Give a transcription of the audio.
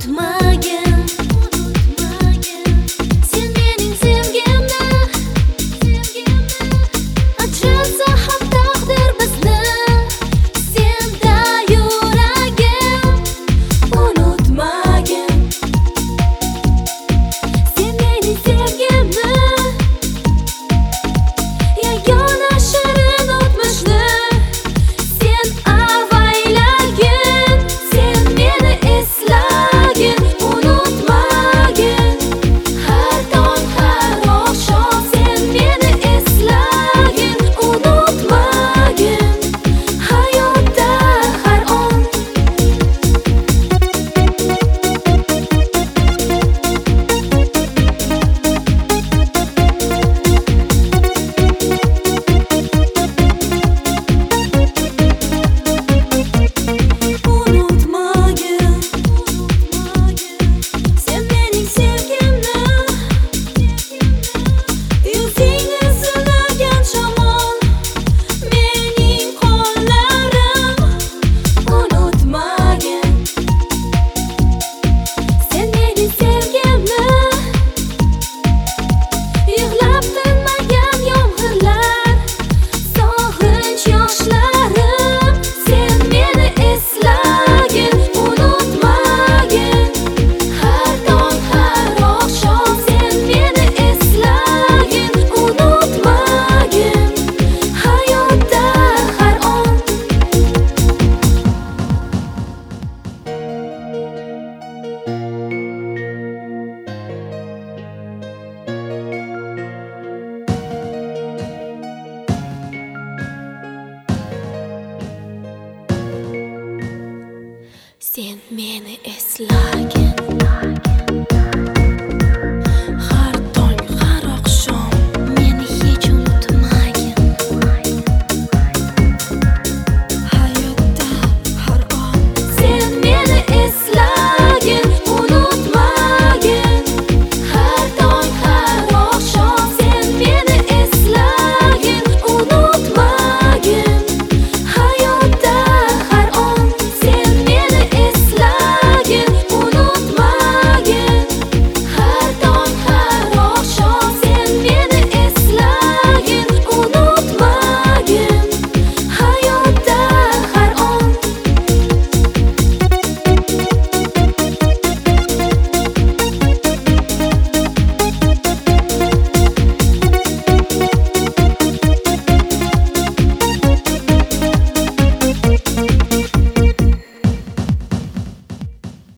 unutmagin. Sen mening sevgimni, ajralsa ham taqdir bizni, senda yuragim unutmagin. Sen mening sevgimni, yagona shirin o'tmishni sen avaylagin. Sen meni eslagin, unutmagin. Har tong, har oqshom sen meni eslagin, unutmagin. Hayotda har on unutmagin. Sen mening sevgimni, yuzingni silagan shamol mening qo'llarim unutmagin. Sen mening sevgimni, yig'lab tinmagan yomg'irlar, sog'inch yoshlarim sen meni eslagin, unutmagin. Har tong, har oqshom sen meni eslagin, unutmagin. Hayotda har on sen meni eslagin.